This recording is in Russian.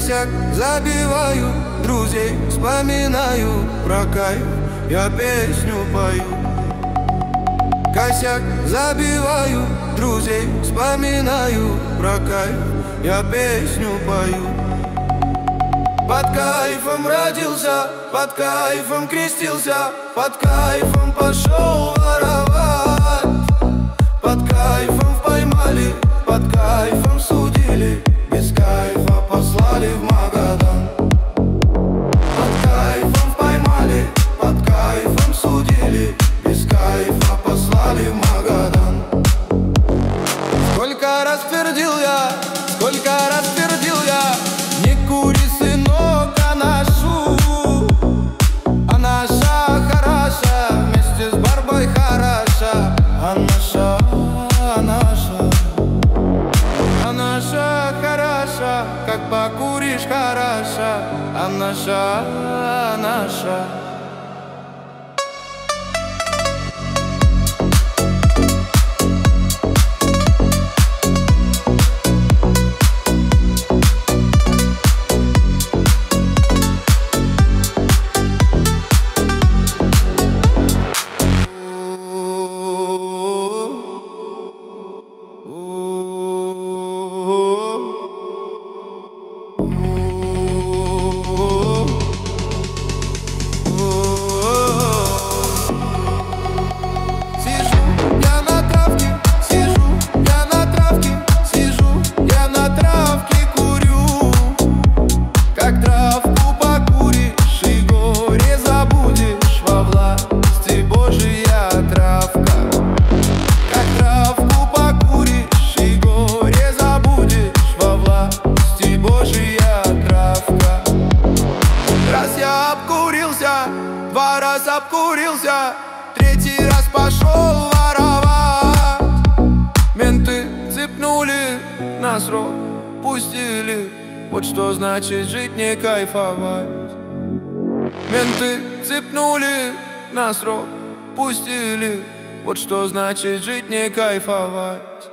Косяк забиваю, друзей вспоминаю, про кайф я песню пою. Косяк забиваю, друзей вспоминаю, про кайф я песню пою. Под кайфом родился, под кайфом крестился, под кайфом пошел воровать. Под кайфом поймали, под кайфом судили, без кайфа послали в Магадан. Под кайфом поймали, под кайфом судили, без кайфа послали в Магадан. Сколько раз твердил я, сколько раз твердил я: не кури, сынок, а наша хороша, вместе с Барбой хороша. А наша хороша, как покуришь хороша. А наша. Два раза обкурился, третий раз пошел воровать. Менты цепнули, на срок пустили. Вот что значит жить, не кайфовать. Менты цепнули, на срок пустили. Вот что значит жить, не кайфовать.